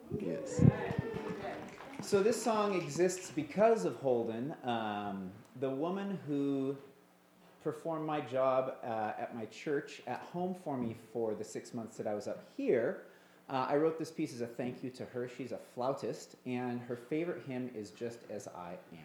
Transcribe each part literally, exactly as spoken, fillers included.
Yes. So this song exists because of Holden. Um, the woman who performed my job uh, at my church at home for me for the six months that I was up here, uh, I wrote this piece as a thank you to her. She's a flautist, and her favorite hymn is Just As I Am.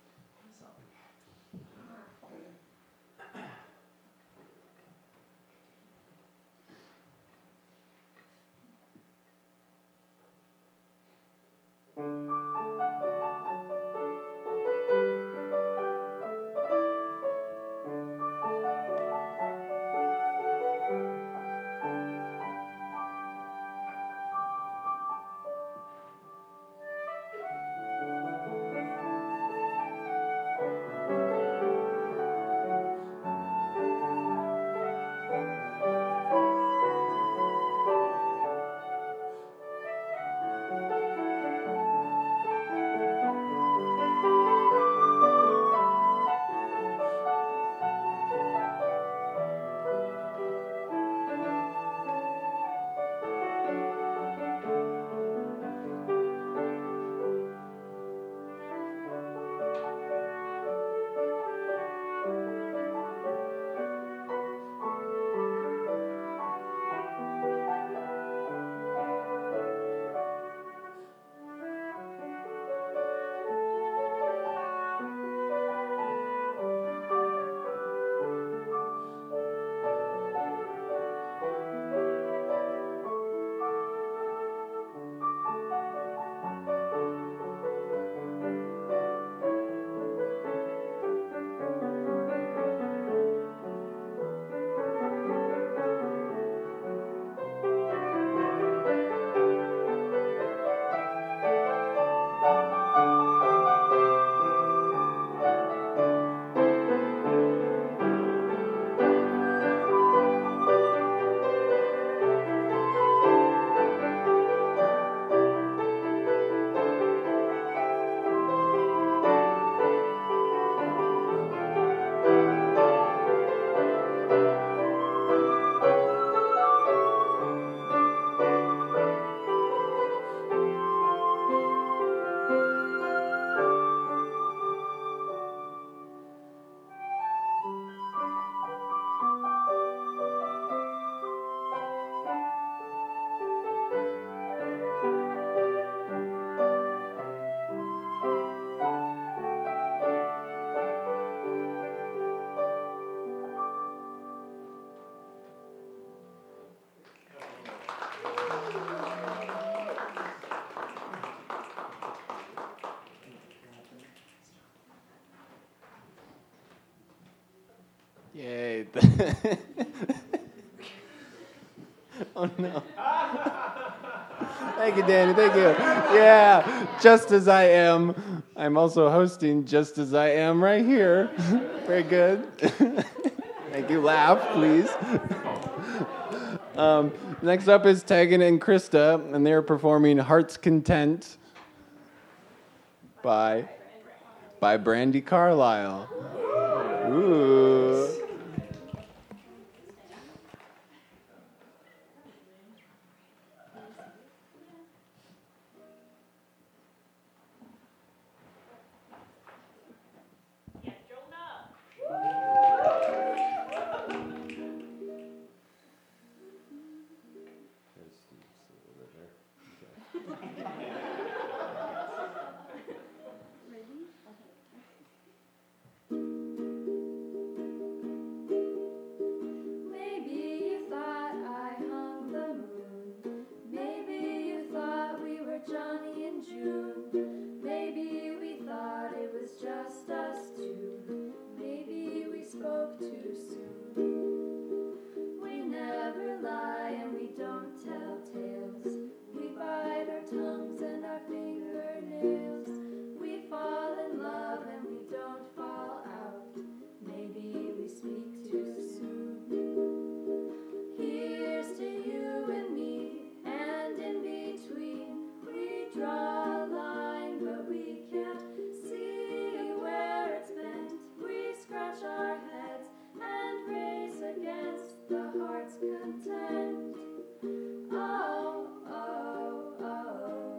Yay. Oh, no. Thank you, Danny. Thank you. Yeah, Just As I Am. I'm also hosting Just As I Am right here. Very good. Thank you. Laugh, please. Um, next up is Tegan and Krista, and they're performing Heart's Content by, by Brandi Carlile. Ooh. Content. Oh, oh, oh.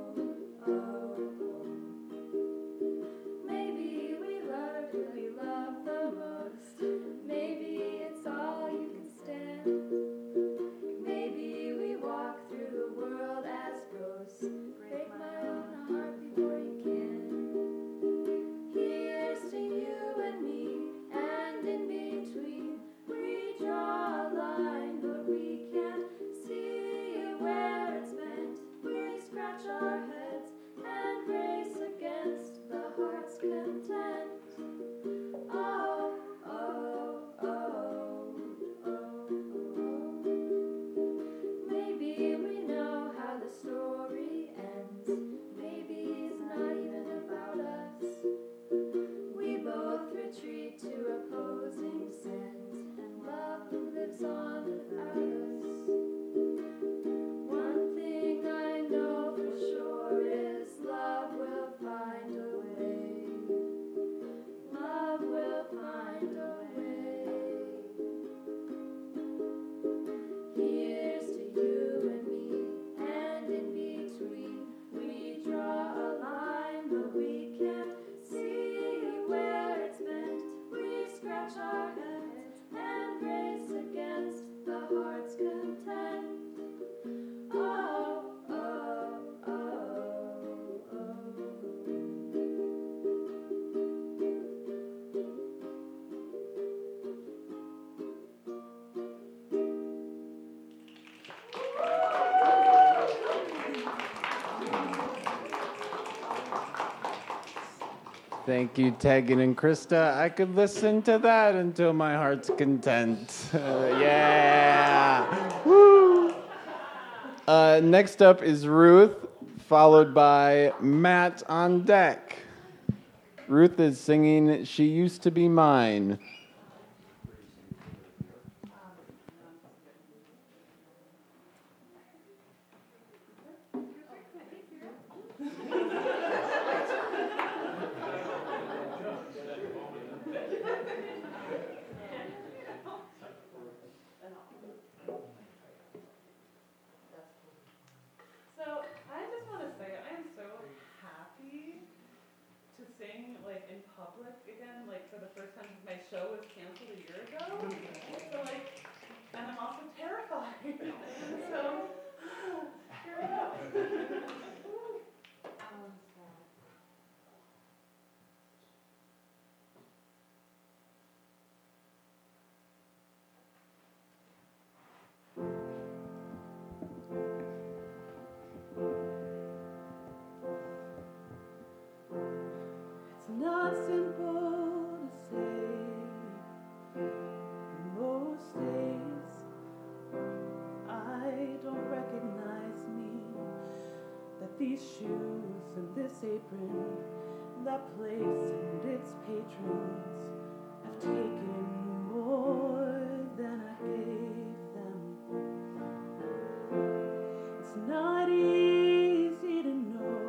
Thank you, Tegan and Krista. I could listen to that until my heart's content. Uh, yeah. Woo. Uh, next up is Ruth, followed by Matt on deck. Ruth is singing She Used to Be Mine. Not simple to say. Most days I don't recognize me. That these shoes and this apron, that place and its patrons have taken more than I gave them. It's not easy to know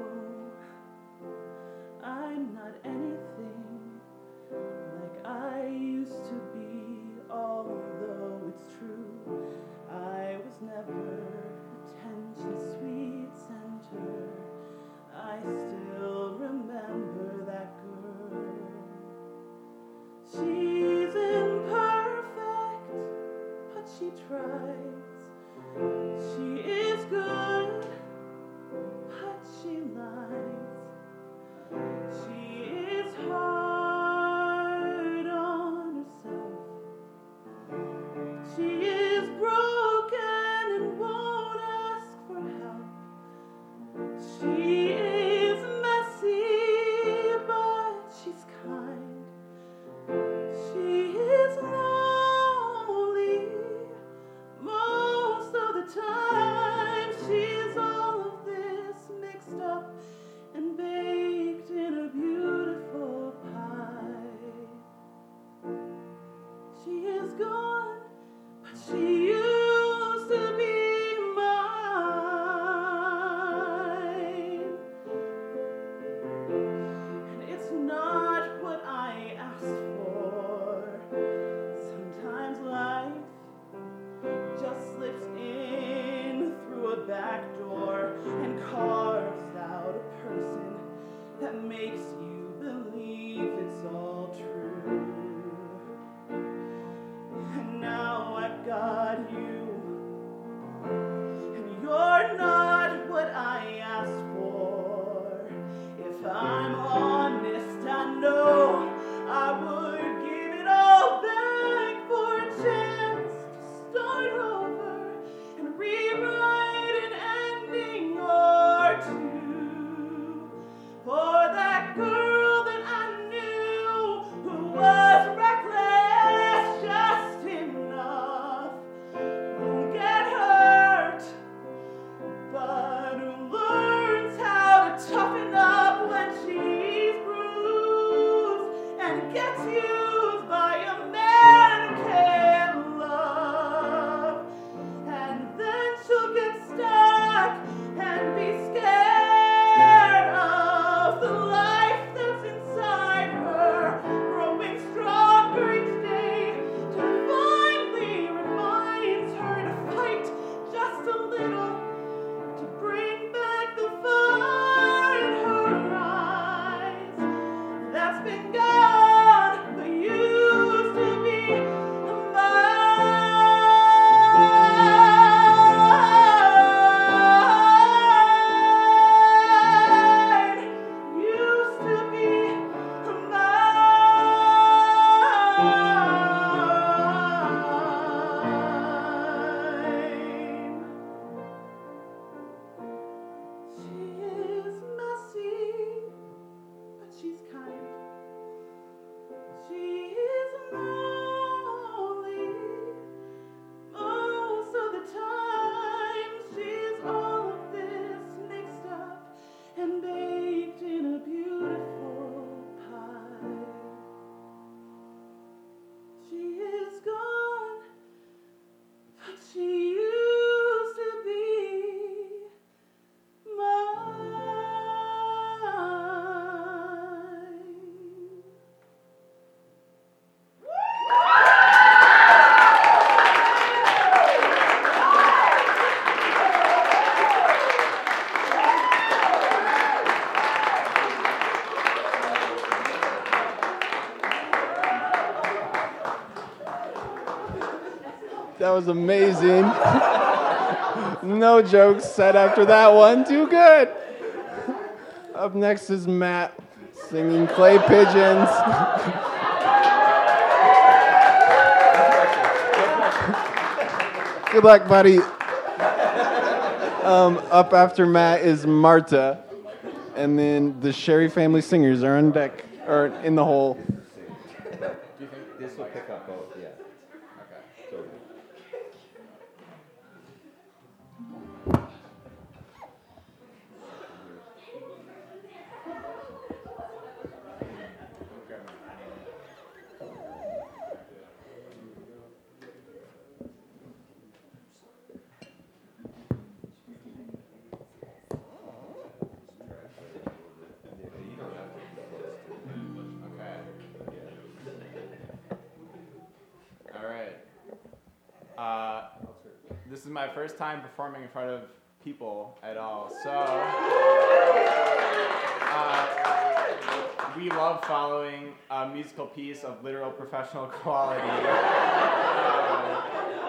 I'm not anything like I used to be, although it's true I was never attention's sweet center. I still remember that girl. She's a That was amazing. No jokes said after that one. Too good. Up next is Matt singing Clay Pigeons. Good luck, buddy. Um, up after Matt is Marta. And then the Sherry Family Singers are on deck, or in the hole. Do you think this will pick up both? Yeah. Okay. Totally. Uh, this is my first time performing in front of people at all, so uh, we love following a musical piece of literal professional quality. Uh,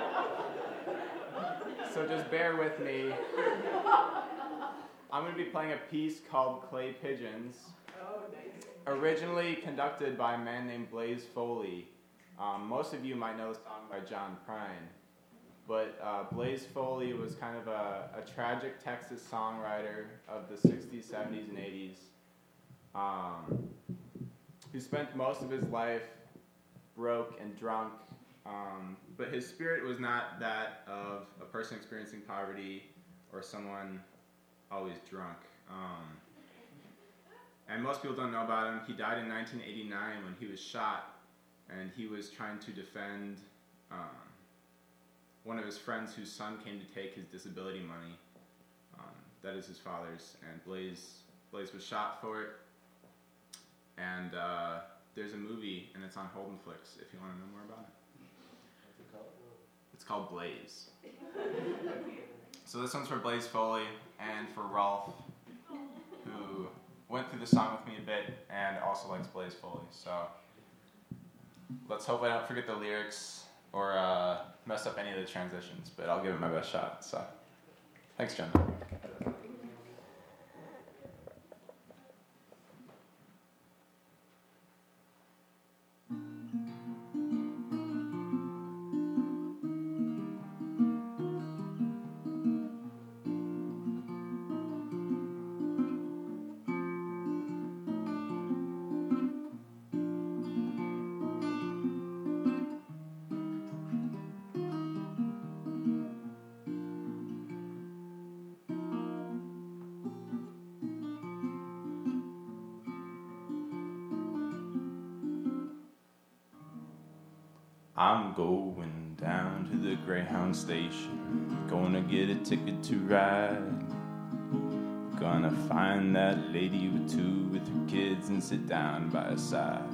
so just bear with me. I'm going to be playing a piece called Clay Pigeons, originally conducted by a man named Blaze Foley. Um, most of you might know the song by John Prine, but uh, Blaze Foley was kind of a, a tragic Texas songwriter of the sixties, seventies, and eighties, um, who spent most of his life broke and drunk, um, but his spirit was not that of a person experiencing poverty or someone always drunk. Um, and most people don't know about him. He died in nineteen eighty-nine when he was shot. And he was trying to defend um, one of his friends whose son came to take his disability money. Um, that is his father's. And Blaze, Blaze was shot for it. And uh, there's a movie, and it's on Holdenflix, if you want to know more about it. What's it called? It's called Blaze. So this one's for Blaze Foley and for Rolf, who went through the song with me a bit and also likes Blaze Foley. So let's hope I don't forget the lyrics or uh, mess up any of the transitions, but I'll give it my best shot. So, thanks, Jen. I'm going down to the Greyhound station, gonna get a ticket to ride. Gonna find that lady with two with her kids and sit down by her side.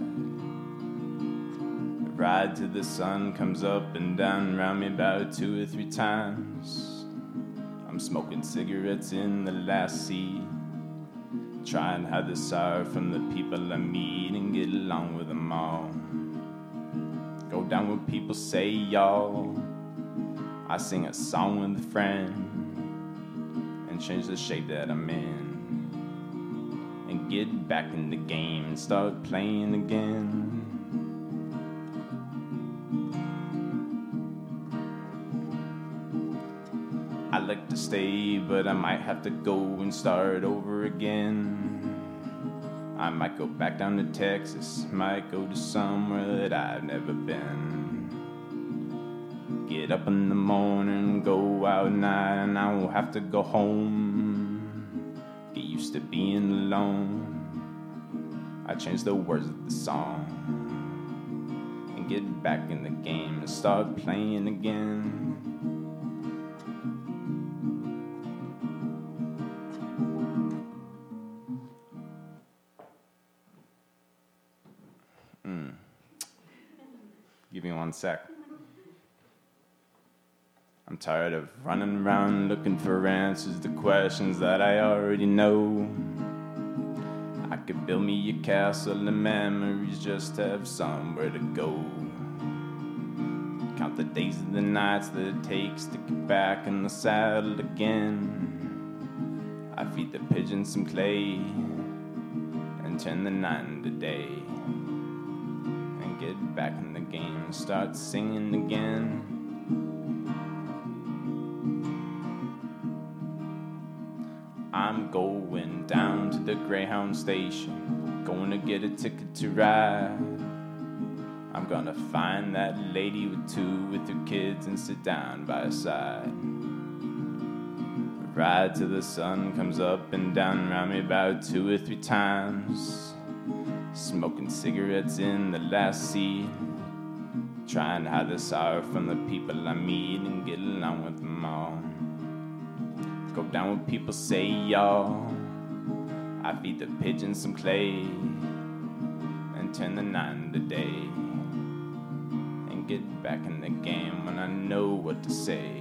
Ride till the sun comes up and down around me about two or three times. I'm smoking cigarettes in the last seat, try and hide the sorrow from the people I meet and get along with them all. Go down where people say y'all. I sing a song with a friend and change the shape that I'm in and get back in the game and start playing again. I like to stay, but I might have to go and start over again. I might go back down to Texas, might go to somewhere that I've never been. Get up in the morning, go out at night, and I won't have to go home. Get used to being alone. I change the words of the song and get back in the game and start playing again. Give me one sec. I'm tired of running around looking for answers to questions that I already know. I could build me a castle and memories, just have somewhere to go. Count out the days and the nights that it takes to get back in the saddle again. I feed the pigeons some clay and turn the night into day, and get back in the game and start singing again. I'm going down to the Greyhound station, going to get a ticket to ride. I'm gonna find that lady with two with her kids and sit down by her side. Ride till the sun comes up and down around me about two or three times. Smoking cigarettes in the last seat, trying to hide the sorrow from the people I meet and get along with them all. Go down what people say, y'all. I feed the pigeons some clay and turn the night into day, and get back in the game when I know what to say.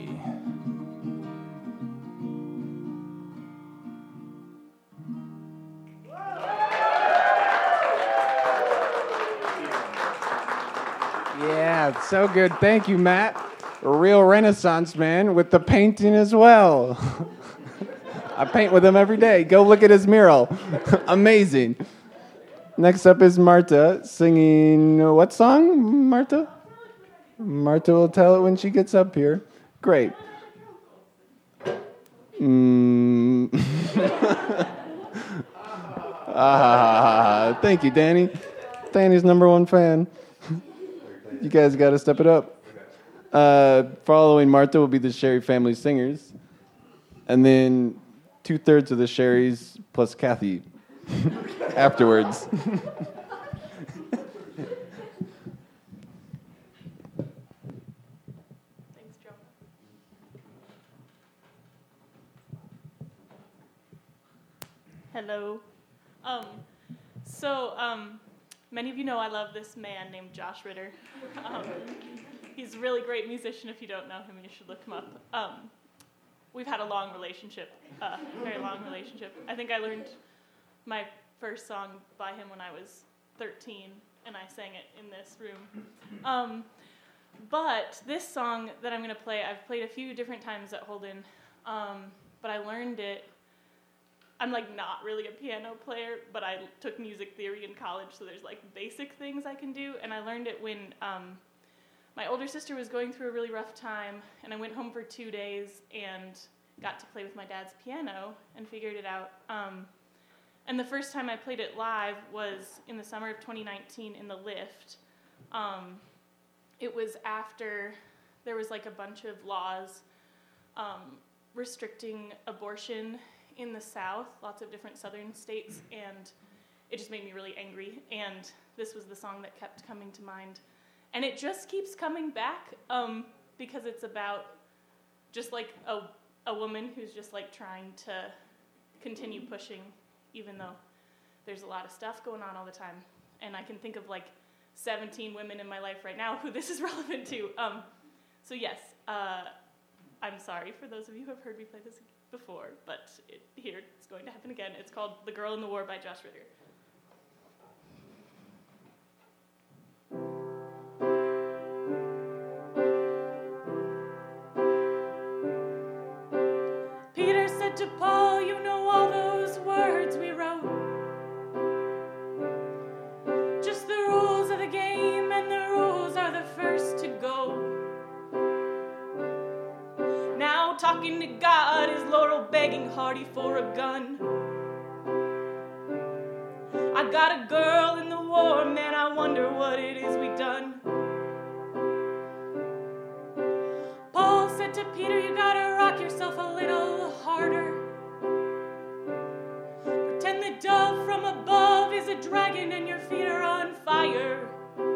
Yeah, so good. Thank you, Matt. A real Renaissance man with the painting as well. I paint with him every day. Go look at his mural. Amazing. Next up is Marta singing what song, Marta? Marta will tell it when she gets up here. Great. Mm. ah, thank you, Danny. Danny's number one fan. You guys got to step it up. Uh, following Marta will be the Sherry Family Singers. And then two-thirds of the Sherrys plus Kathy afterwards. Thanks, Joe. Hello. Um, so, um, many of you know I love this man named Josh Ritter. Um, he's a really great musician. If you don't know him, you should look him up. Um, we've had a long relationship, uh, very long relationship. I think I learned my first song by him when I was thirteen, and I sang it in this room. Um, but this song that I'm going to play, I've played a few different times at Holden, um, but I learned it. I'm like not really a piano player, but I took music theory in college, so there's like basic things I can do, and I learned it when um, my older sister was going through a really rough time, and I went home for two days and got to play with my dad's piano and figured it out. Um, and the first time I played it live was in the summer of twenty nineteen in the lift. Um, it was after there was like a bunch of laws um, restricting abortion in the South, lots of different southern states, and it just made me really angry, and this was the song that kept coming to mind. And it just keeps coming back um, because it's about just like a, a woman who's just like trying to continue pushing even though there's a lot of stuff going on all the time. And I can think of like seventeen women in my life right now who this is relevant to. Um, so yes, uh, I'm sorry for those of you who have heard me play this before, but it, here it's going to happen again. It's called The Girl in the War by Josh Ritter. Peter said to Paul, you know all those words we wrote. Just the rules of the game, and the rules are the first to go. Now talking to God is Laurel begging Hardy for a gun. I got a girl in the war, man, I wonder what it is we done. Paul said to Peter, you gotta rock yourself a little harder. Pretend the dove from above is a dragon and your feet are on fire.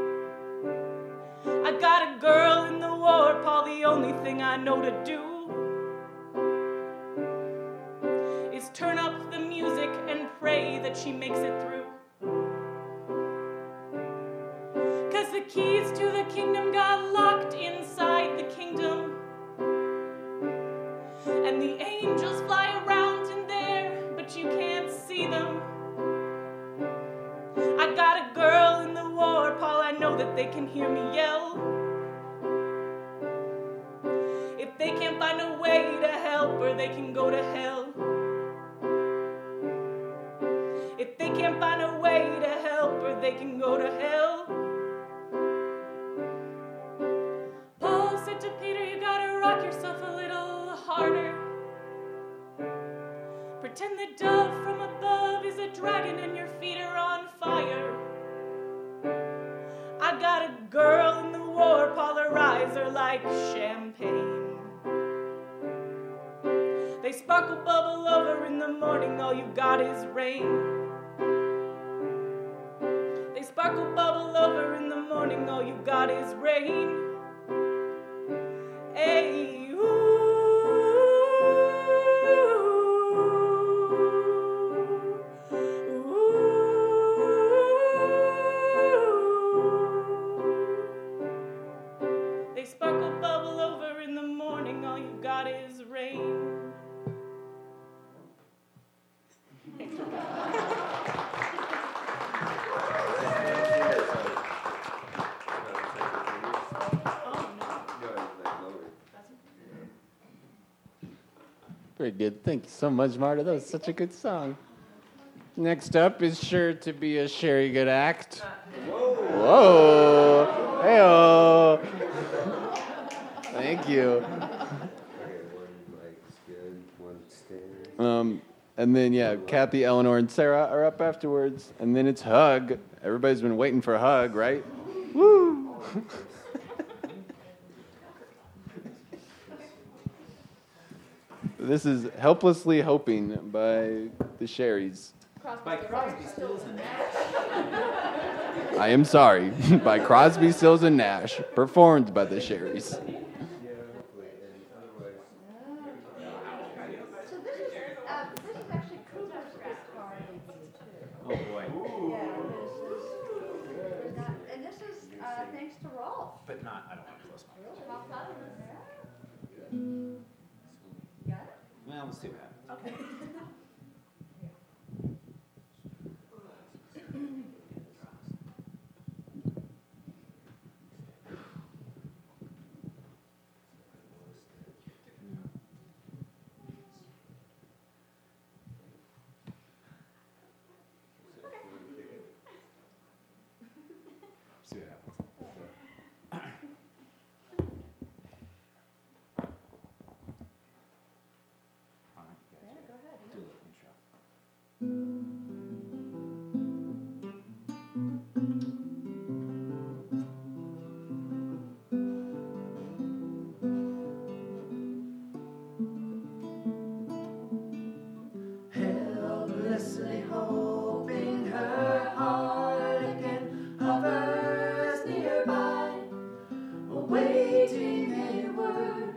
I got a girl in the war, Paul, the only thing I know to do is turn up the music and pray that she makes it through. Cause the keys to the kingdom got locked inside the kingdom, and the angels fly around in there, but you can't see them. I got a girl in the war, Paul, I know that they can hear me yell. they can't find a way to help, or they can go to hell. If they can't find a way to help, or they can go to hell. Paul said to Peter, you gotta rock yourself a little harder. Pretend the dove from above is a dragon and your feet are on fire. I got a girl in the war, polarize her like champagne. They sparkle, bubble over in the morning, all you got is rain. They sparkle, bubble over in the morning, all you got is rain. Hey, ooh. They sparkle, bubble over in the morning, all you got is rain. Very good. Thank you so much, Marta. That was such a good song. Next up is sure to be a Sherry Good act. Whoa. Whoa. Hey-oh. Thank you. Okay, one mic's good, one stand. Um, and then, yeah, Kathy, Eleanor, and Sarah are up afterwards. And then it's Hug. Everybody's been waiting for Hug, right? Woo! This is Helplessly Hoping by the Sherrys. By Crosby, Stills, and Nash. I am sorry, by Crosby, Stills, and Nash, performed by the Sherrys. Yeah, hopefully, and otherwise, So this is, uh, this is actually Cooper's rap card too. Oh boy. Yeah, this is, there's not- and this is, uh, thanks to Rolf. But not, I don't want to close my eyes. Rolf Hutton. Got it? Well, let's see what happens. Okay. See what happens. All right, guys, Yeah, go ahead. do a little intro. Helplessly hoping her heart again hovers nearby, awaiting a word,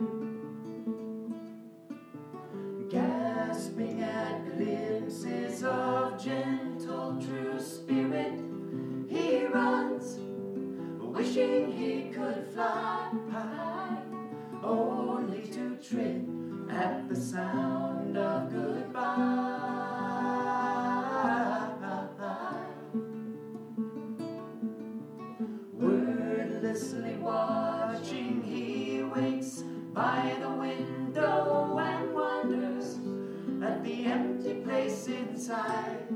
gasping at glimpses of gentle true spirit. He runs, wishing he could fly high, only to trip at the sound of goodbye. Wordlessly watching, he waits by the window and wonders at the empty place inside.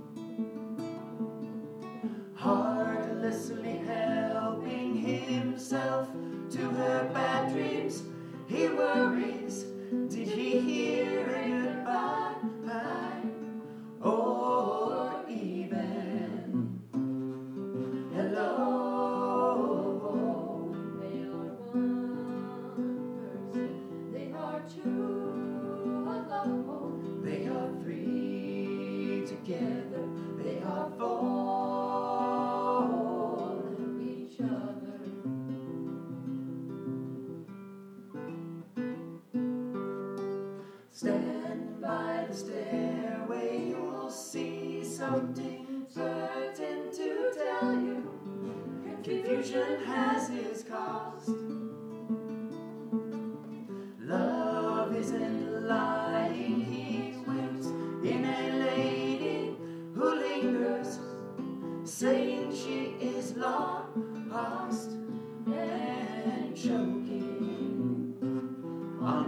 Heartlessly helping himself to her bad dreams, he worries, did he hear a goodbye? Or even hello? They are one person, they are two alone. They are three together, they are four. Each other. Stand by the stairway, you'll see something certain to tell you. Confusion has its cost. Love isn't lying, he winks in a lady who lingers, saying she is lost and choking on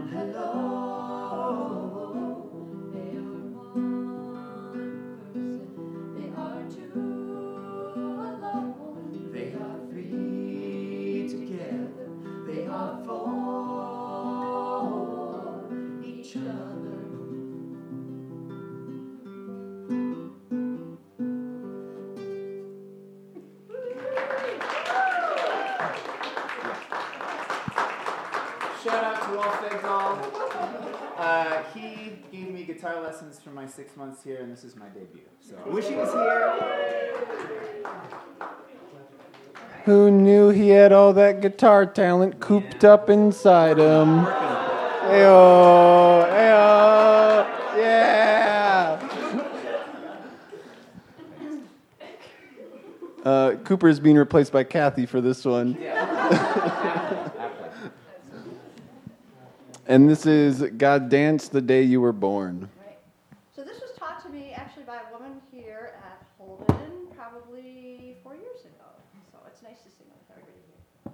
Fegdahl. Uh, he gave me guitar lessons for my six months here, and this is my debut. So I wish he was here. Who knew he had all that guitar talent cooped Yeah. up inside him? Ayo, ayo, yeah. Uh, Cooper is being replaced by Kathy for this one. And this is God Dance the Day You Were Born. Right. So this was taught to me actually by a woman here at Holden probably four years ago. So it's nice to sing with everybody here.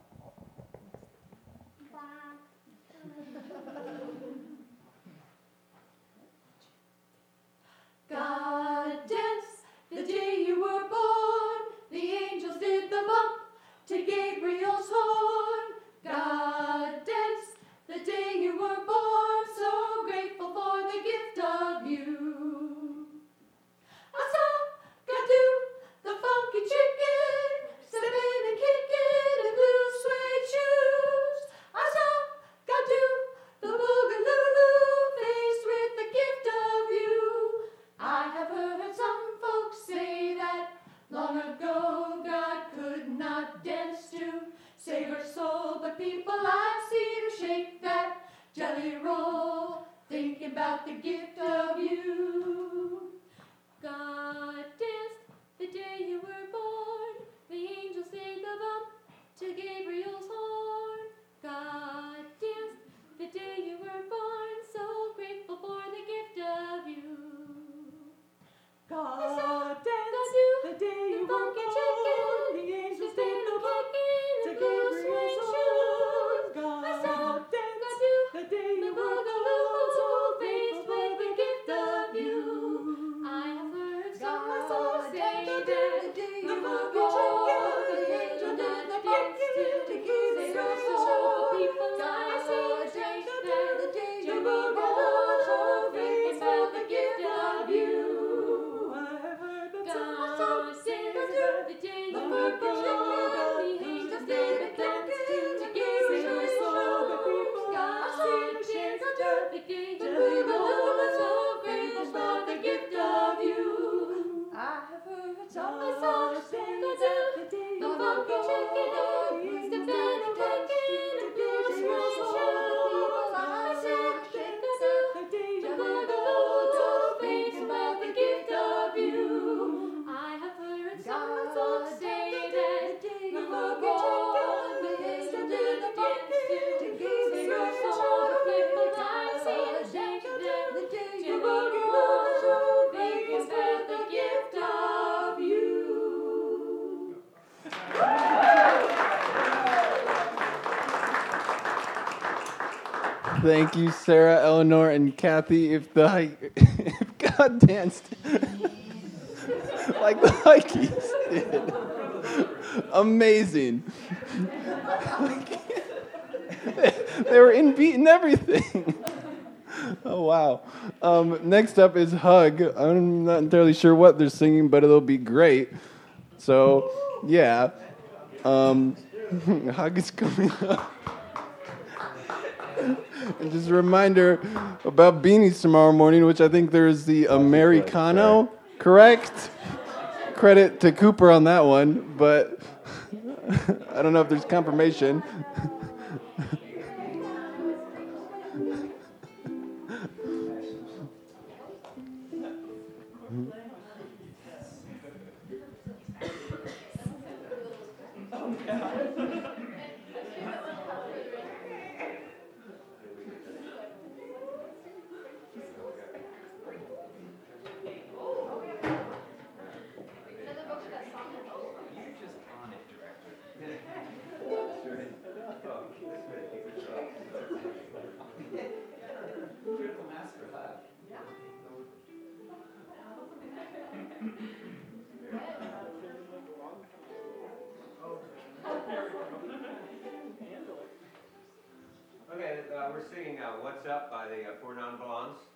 God dance the day you were born. The angels did the bump to Gabriel's horn. God dance the day you were born. So grateful for the gift of you. I saw God do the funky chicken, stepping and kicking in blue suede shoes. I saw God do the boogaloo, faced with the gift of you. I have heard some folks say that long ago God could not dance to save her soul, but people I've seen her shake that jelly roll, thinking about the gift of you. God danced the day you were born. The angels did the bump to Gabriel's horn. God danced the day you were born. So grateful for the gift of you. God danced the day you were born. The angels did the bump to Gabriel's horn. God danced the day you were born. So grateful for the gift of you. I have heard some folks say that the funky chicken, the angel did the bump to Gabriel's horn. People I see say that the day you were born. So grateful for the gift of you. I have heard that some folks say that the day you were born, the angels did the bump to Gabriel's horn. God danced the day you were born. So grateful for the gift of you. I have heard some folks say that the day you were born, stepped in and kicking in blue suede shoes. I said, the day you were born, so grateful for the gift of you. I have heard some folks say that you were born, the angel did the dance to Gabriel's horn. People I see shake that the day you were born, so grateful for the gift of you. Thank you, Sarah, Eleanor, and Kathy. If the hi- if God danced like the Hikeys did, amazing. They were in beat and everything. Oh wow. Um, next up is Hug. I'm not entirely sure what they're singing, but it'll be great. So yeah, um, Hug is coming up. And just a reminder about beanies tomorrow morning, which I think there's the Americano, correct? Credit to Cooper on that one, but I don't know if there's confirmation. Okay, uh, we're singing uh, What's Up by the uh, Four Non Blondes.